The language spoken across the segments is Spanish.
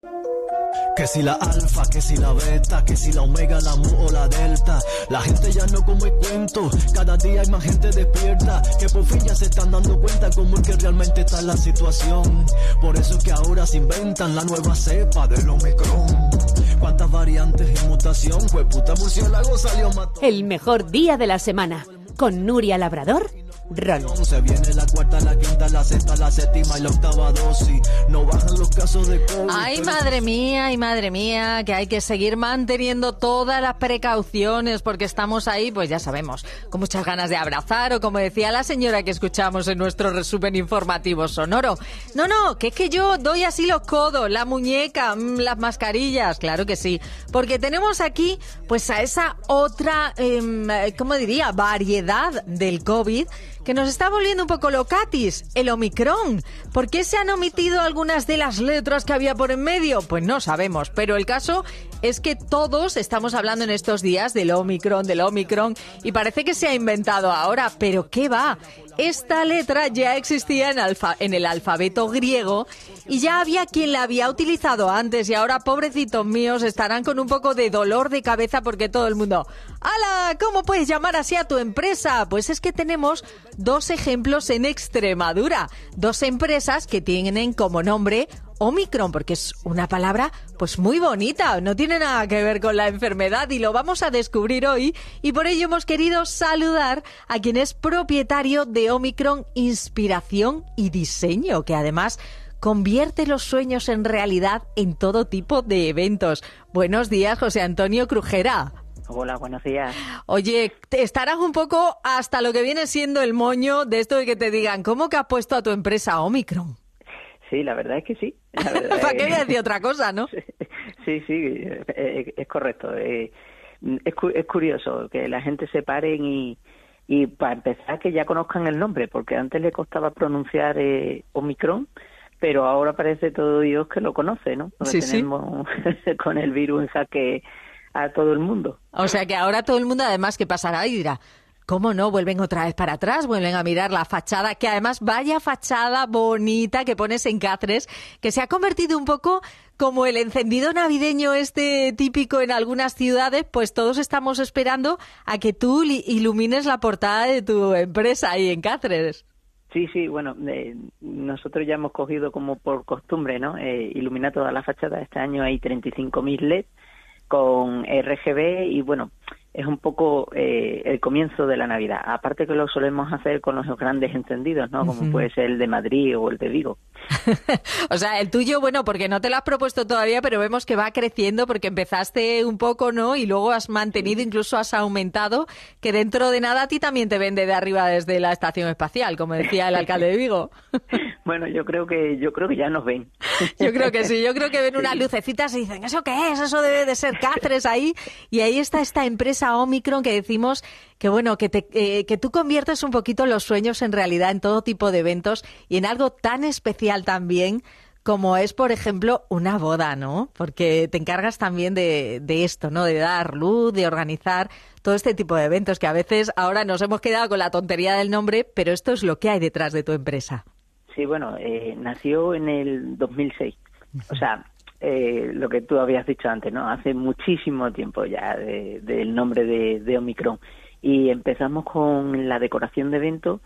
Que si la alfa, que si la beta, que si la omega, la mu o la delta. La gente ya no come cuento, cada día hay más gente despierta, que por fin ya se están dando cuenta cómo es que realmente está la situación. Por eso es que ahora se inventan la nueva cepa del Omicron. Cuántas variantes y mutación, pues puta murciélago salió matón. El mejor día de la semana, con Nuria Labrador, Ron. Se viene la cuarta, la quinta, la sexta, la séptima y la octava dosis. No bajan los casos de COVID. Ay, madre mía, que hay que seguir manteniendo todas las precauciones porque estamos ahí, pues ya sabemos, con muchas ganas de abrazar o como decía la señora que escuchamos en nuestro resumen informativo sonoro. No, que es que yo doy así los codos, la muñeca, las mascarillas, claro que sí, porque tenemos aquí pues a esa otra, ¿cómo diría?, variedad del COVID que nos está volviendo un poco locatis, el Omicron. ¿Por qué se han omitido algunas de las letras que había por en medio? Pues no sabemos, pero el caso es que todos estamos hablando en estos días del Omicron, y parece que se ha inventado ahora, pero ¿qué va? Esta letra ya existía en el alfabeto griego y ya había quien la había utilizado antes y ahora, pobrecitos míos, estarán con un poco de dolor de cabeza porque todo el mundo... ¡Hala! ¿Cómo puedes llamar así a tu empresa? Pues es que tenemos dos ejemplos en Extremadura, dos empresas que tienen como nombre Omicron, porque es una palabra pues muy bonita, no tiene nada que ver con la enfermedad y lo vamos a descubrir hoy y por ello hemos querido saludar a quien es propietario de Omicron Inspiración y Diseño, que además convierte los sueños en realidad en todo tipo de eventos. Buenos días, José Antonio Crujera. Hola, buenos días. Oye, te estarás un poco hasta lo que viene siendo el moño de esto de que te digan, ¿cómo que has puesto a tu empresa Omicron? Sí, la verdad es que sí. ¿Para qué voy a decir otra cosa, no? Sí, es correcto. Es curioso que la gente se paren y para empezar que ya conozcan el nombre, porque antes le costaba pronunciar Omicron, pero ahora parece todo Dios que lo conoce, ¿no? Porque tenemos con el virus en jaque a todo el mundo. O sea que ahora todo el mundo además que pasará y dirá, ¿cómo no? Vuelven otra vez para atrás, vuelven a mirar la fachada, que además vaya fachada bonita que pones en Cáceres, que se ha convertido un poco como el encendido navideño este típico en algunas ciudades, pues todos estamos esperando a que tú ilumines la portada de tu empresa ahí en Cáceres. Sí, bueno, nosotros ya hemos cogido como por costumbre, ¿no? Iluminar toda la fachada. Este año hay 35.000 LED con RGB y bueno, es un poco el comienzo de la Navidad. Aparte que lo solemos hacer con los grandes encendidos, ¿no? Como puede ser el de Madrid o el de Vigo. O sea, el tuyo, bueno, porque no te lo has propuesto todavía, pero vemos que va creciendo porque empezaste un poco, ¿no? Y luego has mantenido, incluso has aumentado, que dentro de nada a ti también te vende de arriba desde la estación espacial, como decía el alcalde de Vigo. Bueno, yo creo que ya nos ven. Yo creo que sí, yo creo que ven unas lucecitas y dicen, ¿eso qué es? Eso debe de ser Cáceres ahí. Y ahí está esta empresa Omicron que decimos que bueno, que tú conviertes un poquito los sueños en realidad en todo tipo de eventos y en algo tan especial también como es, por ejemplo, una boda, ¿no? Porque te encargas también de esto, ¿no? De dar luz, de organizar todo este tipo de eventos que a veces ahora nos hemos quedado con la tontería del nombre, pero esto es lo que hay detrás de tu empresa. Sí, bueno, nació en el 2006. O sea, lo que tú habías dicho antes, ¿no? Hace muchísimo tiempo ya del nombre de Omicron. Y empezamos con la decoración de eventos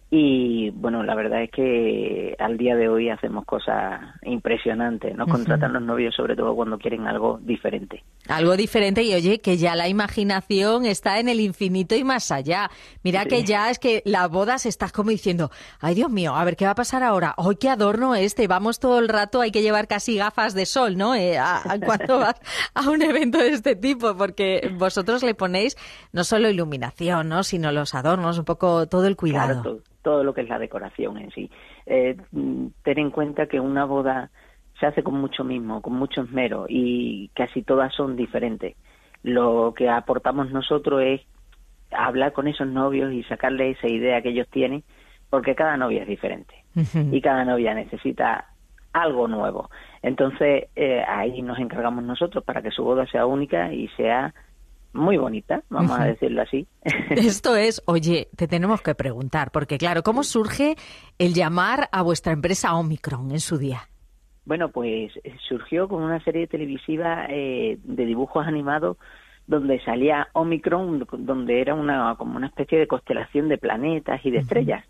y, bueno, la verdad es que al día de hoy hacemos cosas impresionantes. Nos contratan los novios sobre todo cuando quieren algo diferente. Algo diferente y, oye, que ya la imaginación está en el infinito y más allá. Mira que ya es que las bodas estás como diciendo, ay, Dios mío, a ver, ¿qué va a pasar ahora? ¡Ay, qué adorno este! Vamos todo el rato, hay que llevar casi gafas de sol, ¿no? Cuando vas a un evento de este tipo, porque vosotros le ponéis no solo iluminación, ¿no? Sino los adornos, un poco todo el cuidado. Claro, todo lo que es la decoración en sí. Ten en cuenta que una boda se hace con mucho mimo, con mucho esmero y casi todas son diferentes. Lo que aportamos nosotros es hablar con esos novios y sacarles esa idea que ellos tienen, porque cada novia es diferente y cada novia necesita algo nuevo. Entonces ahí nos encargamos nosotros para que su boda sea única y sea muy bonita, vamos a decirlo así. Esto es, oye, te tenemos que preguntar, porque claro, ¿cómo surge el llamar a vuestra empresa Omicron en su día? Bueno, pues surgió con una serie televisiva de dibujos animados donde salía Omicron, donde era como una especie de constelación de planetas y de estrellas.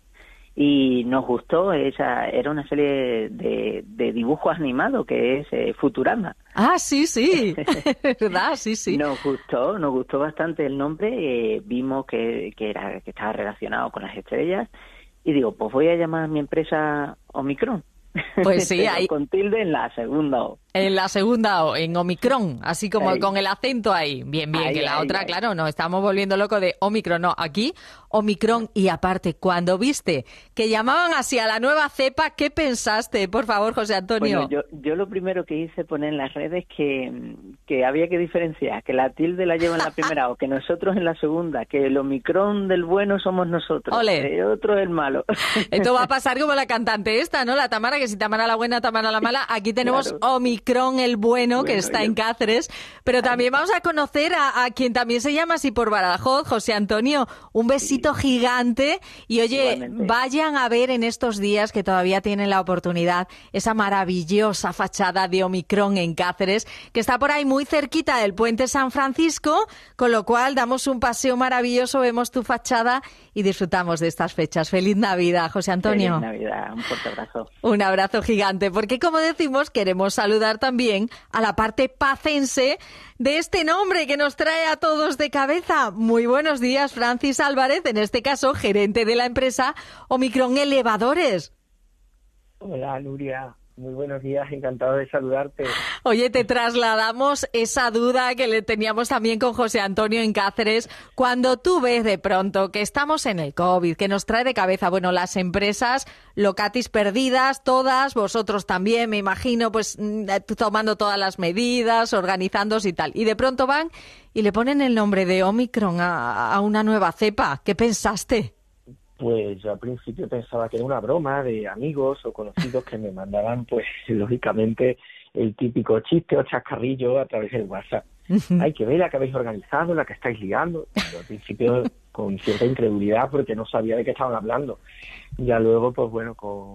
Y nos gustó, era una serie de dibujos animados que es Futurama. Ah, sí, ¿verdad? Sí. Nos gustó bastante el nombre, vimos que estaba relacionado con las estrellas y digo, pues voy a llamar a mi empresa Omicron. Pues sí, ahí con tilde en la segunda O. En la segunda O, en Omicron, así como ahí, con el acento ahí. Bien, ahí, que la otra, ahí. Claro, nos estamos volviendo locos de Omicron. No, aquí Omicron. Y aparte, cuando viste que llamaban así a la nueva cepa, ¿qué pensaste? Por favor, José Antonio. Bueno, yo lo primero que hice poner en las redes que había que diferenciar, que la tilde la lleva en la primera O, que nosotros en la segunda, que el Omicron del bueno somos nosotros, el otro es el malo. Esto va a pasar como la cantante esta, ¿no? La Tamara, que si Tamara la buena, Tamara la mala. Aquí tenemos claro. Omicron el bueno, que está en Cáceres. Pero también vamos a conocer a quien también se llama así por Badajoz, José Antonio. Un besito gigante. Y oye, igualmente, vayan a ver en estos días que todavía tienen la oportunidad esa maravillosa fachada de Omicron en Cáceres, que está por ahí muy cerquita del Puente San Francisco, con lo cual damos un paseo maravilloso, vemos tu fachada y disfrutamos de estas fechas. ¡Feliz Navidad, José Antonio! ¡Feliz Navidad! Un fuerte abrazo. Un abrazo gigante, porque como decimos, queremos saludar también a la parte pacense de este nombre que nos trae a todos de cabeza. Muy buenos días, Francis Álvarez, en este caso, gerente de la empresa Omicron Elevadores. Hola, Nuria. Muy buenos días, encantado de saludarte. Oye, te trasladamos esa duda que le teníamos también con José Antonio en Cáceres. Cuando tú ves de pronto que estamos en el COVID, que nos trae de cabeza, bueno, las empresas, locatis perdidas, todas, vosotros también, me imagino, pues tomando todas las medidas, organizándose y tal. Y de pronto van y le ponen el nombre de Omicron a una nueva cepa. ¿Qué pensaste? Pues yo al principio pensaba que era una broma de amigos o conocidos que me mandaban, pues lógicamente, el típico chiste o chascarrillo a través del WhatsApp. Hay que ver la que habéis organizado, la que estáis liando. Yo al principio con cierta incredulidad porque no sabía de qué estaban hablando. Ya luego, pues bueno,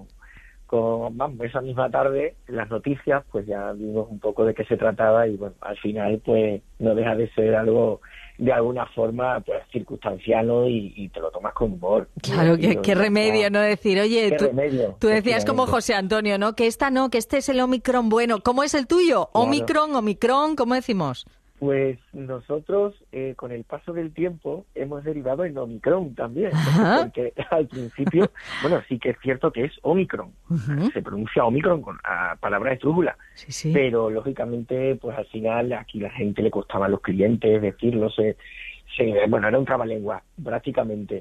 vamos, esa misma tarde, en las noticias, pues ya vimos un poco de qué se trataba y bueno, al final, pues no deja de ser algo de alguna forma pues circunstancial, ¿no? Y te lo tomas con humor. Claro, qué remedio, ¿no? Decir, oye, tú decías como José Antonio, ¿no? Que este es el Omicron bueno. ¿Cómo es el tuyo? Claro. Omicron, ¿cómo decimos? Pues nosotros, con el paso del tiempo, hemos derivado en Omicron también, porque al principio, bueno, sí que es cierto que es Omicron, se pronuncia Omicron con palabra estrújula, sí. Pero lógicamente, pues al final aquí la gente le costaba a los clientes decirlo, bueno, era un trabalengua prácticamente,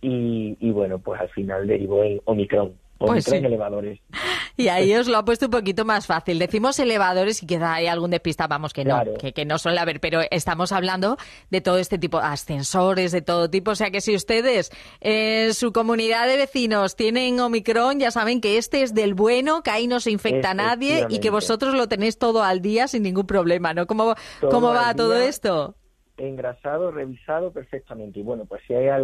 y bueno, pues al final derivó en Omicron. Pues sí. Elevadores. Y ahí os lo ha puesto un poquito más fácil. Decimos elevadores y queda ahí algún despista, vamos, que no, claro. que no suele haber, pero estamos hablando de todo este tipo, ascensores de todo tipo, o sea que si ustedes en su comunidad de vecinos tienen Omicron, ya saben que este es del bueno, que ahí no se infecta nadie y que vosotros lo tenéis todo al día sin ningún problema, ¿no? ¿Cómo va todo esto? Engrasado, revisado perfectamente. Y bueno, pues si hay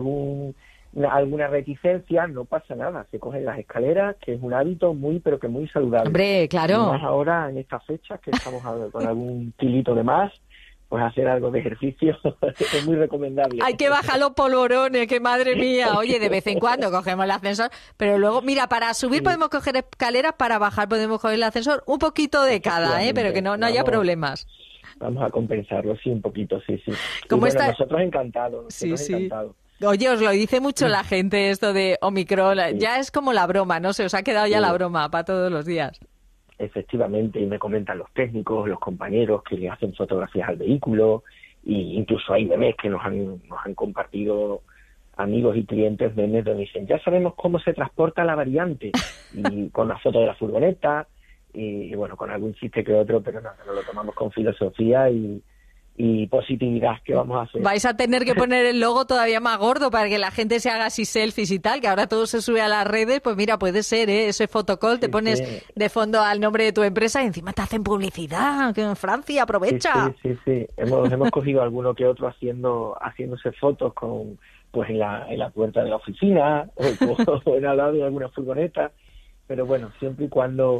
alguna reticencia, no pasa nada, se cogen las escaleras, que es un hábito pero que muy saludable. Hombre, claro. Y más ahora, en estas fechas, que estamos con algún kilito de más, pues hacer algo de ejercicio es muy recomendable. Hay que bajar los polvorones, que madre mía. Oye, de vez en cuando cogemos el ascensor, pero luego, mira, para subir podemos coger escaleras, para bajar podemos coger el ascensor, un poquito de cada, pero que no haya problemas. Vamos a compensarlo, sí, un poquito, sí. ¿Cómo está? Nosotros encantados, encantados. Oye, os lo dice mucho la gente esto de Omicron, ya es como la broma, ¿no? Se os ha quedado ya la broma para todos los días. Efectivamente, y me comentan los técnicos, los compañeros que le hacen fotografías al vehículo, e incluso hay memes que nos han compartido amigos y clientes, memes donde dicen, ya sabemos cómo se transporta la variante, y con la foto de la furgoneta, y bueno, con algún chiste que otro, pero nada, nos lo tomamos con filosofía y positividad que vamos a hacer. Vais a tener que poner el logo todavía más gordo para que la gente se haga así selfies y tal, que ahora todo se sube a las redes, pues mira, puede ser, ese fotocall, te pones de fondo al nombre de tu empresa y encima te hacen publicidad, que en Francia aprovecha. Sí. Hemos cogido alguno que otro haciéndose fotos pues en la puerta de la oficina o en al lado de alguna furgoneta, pero bueno, siempre y cuando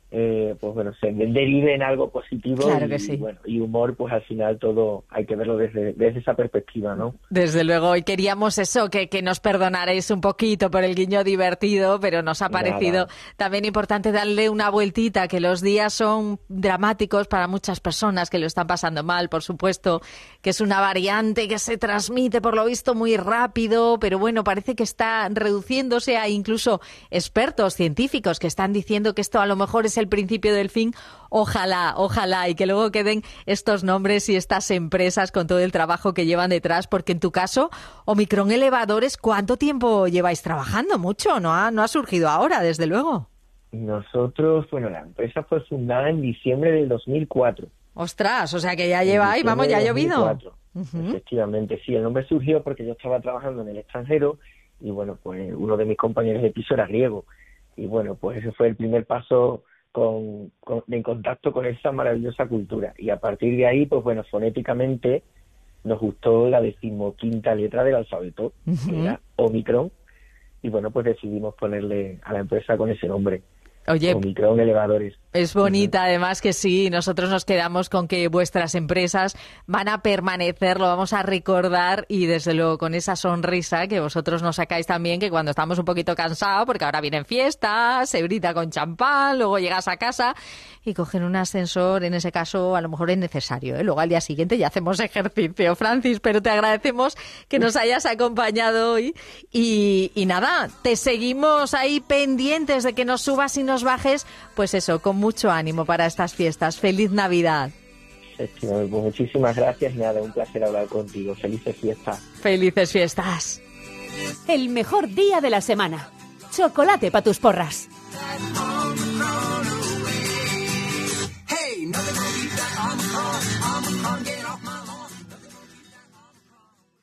pues bueno, se derive en algo positivo. Claro y, que sí. Bueno, y humor, pues al final todo hay que verlo desde esa perspectiva, ¿no? Desde luego, y queríamos eso, que nos perdonaréis un poquito por el guiño divertido, pero nos ha parecido también importante darle una vueltita, que los días son dramáticos para muchas personas que lo están pasando mal, por supuesto, que es una variante que se transmite por lo visto muy rápido, pero bueno, parece que está reduciéndose. Hay incluso expertos científicos que están diciendo que esto a lo mejor es el principio del fin. Ojalá, y que luego queden estos nombres y estas empresas con todo el trabajo que llevan detrás, porque en tu caso, Omicron Elevadores, ¿cuánto tiempo lleváis trabajando? Mucho, no ha surgido ahora, desde luego. Nosotros, bueno, la empresa fue fundada en diciembre del 2004. Ostras, o sea que ya lleva ahí, vamos, ya ha llovido. Efectivamente, sí, el nombre surgió porque yo estaba trabajando en el extranjero y bueno, pues uno de mis compañeros de piso era griego y bueno, pues ese fue el primer paso en contacto con esa maravillosa cultura, y a partir de ahí, pues bueno, fonéticamente nos gustó la 15ª letra del alfabeto, que era Omicron, y bueno, pues decidimos ponerle a la empresa con ese nombre. Oye, Omicron Elevadores. Es bonita, además que sí, nosotros nos quedamos con que vuestras empresas van a permanecer, lo vamos a recordar, y desde luego con esa sonrisa que vosotros nos sacáis también, que cuando estamos un poquito cansados, porque ahora vienen fiestas, se brita con champán, luego llegas a casa y cogen un ascensor, en ese caso a lo mejor es necesario, ¿eh? Luego al día siguiente ya hacemos ejercicio. Francis, pero te agradecemos que nos hayas acompañado hoy y nada, te seguimos ahí pendientes de que nos subas y nos bajes, pues eso, con mucho ánimo para estas fiestas. ¡Feliz Navidad! Pues muchísimas gracias y nada, un placer hablar contigo. Felices fiestas. Felices fiestas. El mejor día de la semana. Chocolate para tus porras.